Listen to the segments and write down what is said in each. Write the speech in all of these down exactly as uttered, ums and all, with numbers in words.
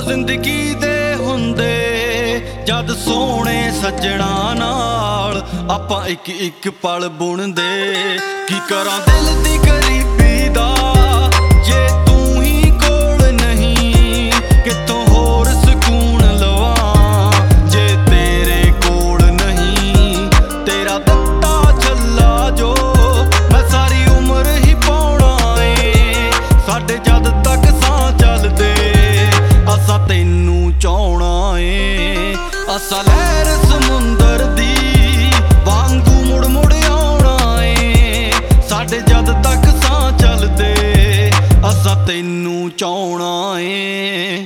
ਜ਼ਿੰਦਗੀ ਦੇ ਹੁੰਦੇ ਜਦ ਸੋਹਣੇ ਸੱਜਣਾ ਨਾਲ ਆਪਾਂ ਇੱਕ ਇੱਕ ਪਲ ਬੁਣਦੇ। ਕੀ ਕਰਾਂ ਦਿਲ ਦੀ ਗਰੀਬੀ ਦਾ ਜੇ ਤੂੰ ਹੀ ਕੋਲ ਨਹੀਂ, ਕਿਤੋਂ ਹੋਰ ਸਕੂਨ ਲਵਾਂ ਜੇ ਤੇਰੇ ਕੋਲ ਨਹੀਂ। ਤੇਰਾ ਦਿੱਤਾ ਛੱਲਾ ਜੋ ਮੈਂ ਸਾਰੀ ਉਮਰ ਹੀ ਪਾਉਣਾ ਏ, ਸਾਡੇ ਜਦ ਤੱਕ ਸਾਹ ਚੱਲਦੇ ਅਸਾਂ ਤੈਨੂੰ ਚਾਹੁਣਾ ਏ। ਅਸਾਂ ਲਹਿਰ ਸਮੁੰਦਰ ਦੀ ਵਾਂਗੂ ਮੁੜ ਮੁੜ ਆਉਣਾ ਏ, ਸਾਡੇ ਜਦ ਤੱਕ ਸਾਹ ਚੱਲਦੇ ਅਸਾਂ ਤੈਨੂੰ ਚਾਹੁਣਾ ਏ।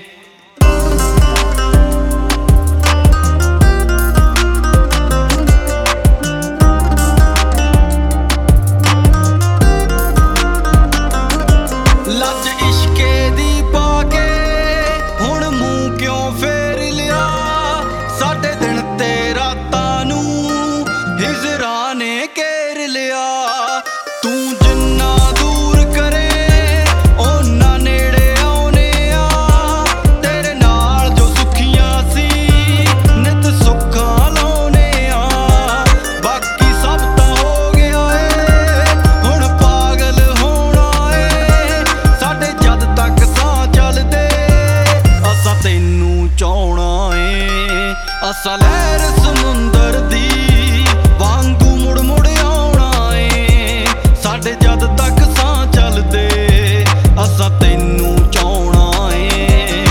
ਲੱਜ ਇਸ਼ਕੇ ਦੀ ਪਾ ਕੇ ਹੁਣ ਮੂੰਹ ਕਿਉਂ ਫੇਰ ਲਿਆ, ਸਾਡੇ ਦਿਨ ਤੇ ਰਾਤਾਂ ਨੂੰ ਹਿਜਰਾਂ ਨੇ ਘੇਰ ਲਿਆ। ਤੂੰ ਜਿੰਨਾ ਦੂਰ ਕਰੇ ਓਨਾ ਨੇੜੇ ਆਉਨੇ ਆ, ਤੇਰੇ ਨਾਲ ਜੋ ਸੁਖੀਆਂ ਸੀ ਨਿਤ ਸੁੱਖਾਂ ਲਾਉਨੇ ਆ। ਬਾਕੀ ਸਭ ਤਾਂ ਹੋ ਗਿਆ ਏ ਹੁਣ ਪਾਗਲ ਹੋਣਾ ਏ, ਸਾਡੇ ਜਦ ਤੱਕ ਸਾਹ ਚੱਲਦੇ ਅਸਾਂ ਤੈਨੂੰ ਚਾਹੁਣਾ ਏ। ਅਸਾਂ ਲਹਿਰ ਸਮੁੰਦਰ ਦੀ ਵਾਂਗੂ ਮੁੜ ਮੁੜ ਆਉਣਾ ਏ, ਸਾਡੇ ਜਦ ਤੱਕ ਸਾਹ ਚੱਲਦੇ ਅਸਾਂ ਤੈਨੂੰ ਚਾਹੁਣਾ ਏ।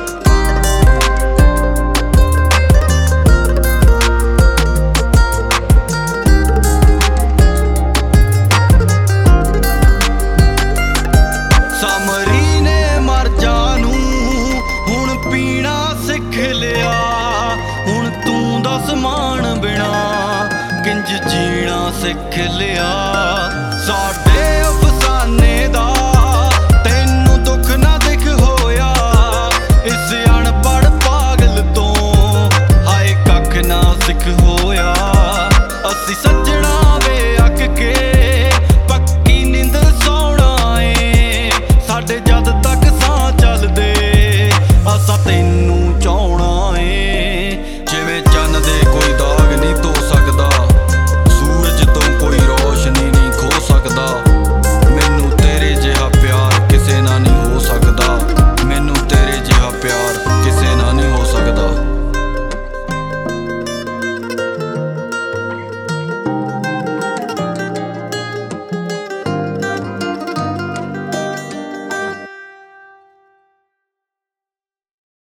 ਸਮਰੀ ਨੇ ਮਰ ਜਾਨੂੰ ਹੁਣ ਪੀਣਾ ਸਿੱਖ ਲਿਆ, ਹੁਣ ਤੂੰ ਦੱਸ ਮਾਣ ਬਿਨਾ ਕਿੰਜ ਜੀਣਾ ਸਿੱਖ ਲਿਆ। ਸਾਡਾ